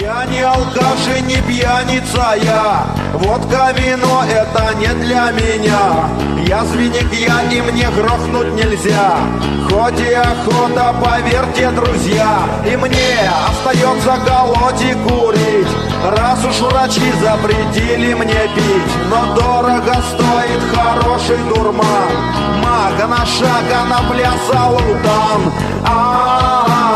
Я не алкаш и не пьяница я, водка, вино — это не для меня. Я свинек я, и мне грохнуть нельзя, хоть и охота, поверьте, друзья. И мне остается колоть и курить, раз уж врачи запретили мне пить. Но дорого стоит хороший дурман, мага на шаг, а на плясал там.